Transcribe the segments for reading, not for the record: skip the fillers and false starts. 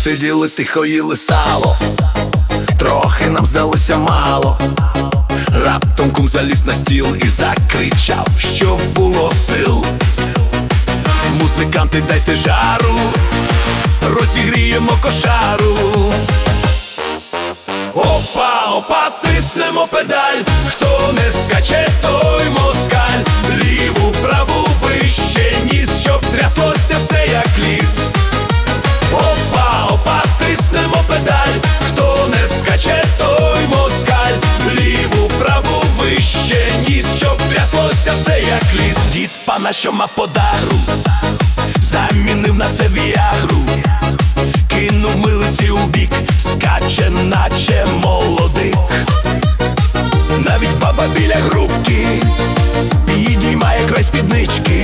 сиділи тихо, їли сало, трохи нам здалося мало. Раптом кум заліз на стіл і закричав, що було сил: музиканти, дайте жару, розігріємо кошару. Опа, опа, тиснемо педаль, хто не скаче, той москаль. Ліву, праву, вище ніс, щоб тряслося все як ліс. Опа, опа, тиснемо педаль, хто не скаче, той москаль. Ліву, праву, вище ніс, щоб тряслося все як ліс. Дід пана, що мав подару, замінив на це віагру. Кинув милиці у бік, скаче, наче молодик. Навіть баба біля грубки підіймає край спіднички.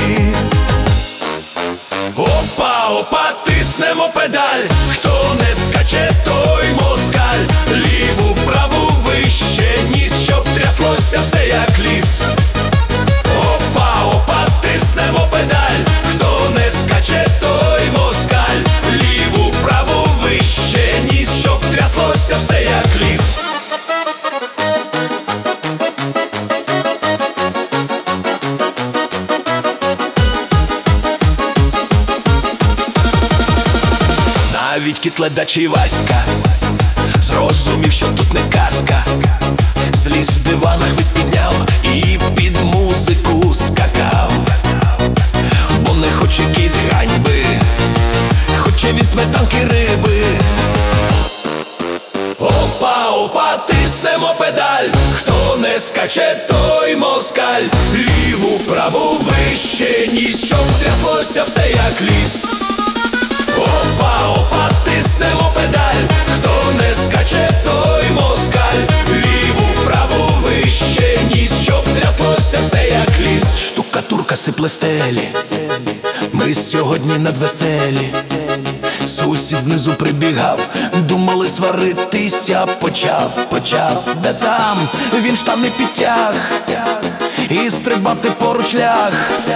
Опа, опа, тиснемо педаль, хто не скаче, той москаль. Ліву, праву, вище ніс, щоб тряслося все як ліс. Опа, опа, тиснемо педаль, хто не скаче, той москаль. Ліву, праву, вище ніс, щоб тряслося все як ліс. Навіть кіт ледачий Васька зрозумів, що тут не казка. Зліз з дивана, хвіст підняв і під музику скакав. Бо не хоче кіт ганьби, хоче від сметанки риби. Опа, опа, тиснемо педаль, хто не скаче, той москаль. Ліву, праву, вище ніс, щоб тряслося все як ліс. Опа, опа, тиснемо педаль, хто не скаче, той москаль. Ліву, праву, вище ніс, щоб тряслося все як ліс. Штукатурка сипле стелі, ми сьогодні надвеселі. Сусід знизу прибігав, думали сваритися, почав, де там, він штани підтяг і стрибати поруч ляг.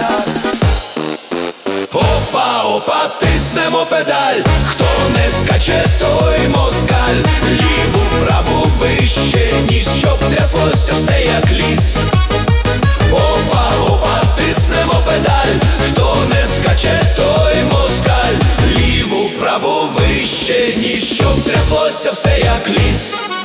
Опа, опа, тиснемо педаль, хто не скаче, той москаль. Ліву, праву, вище ніс, щоб тряслося все як ліс. Опа, опа, тиснемо педаль, хто не скаче, той москаль. Ліву, праву, вище ніс, щоб тряслося все як ліс.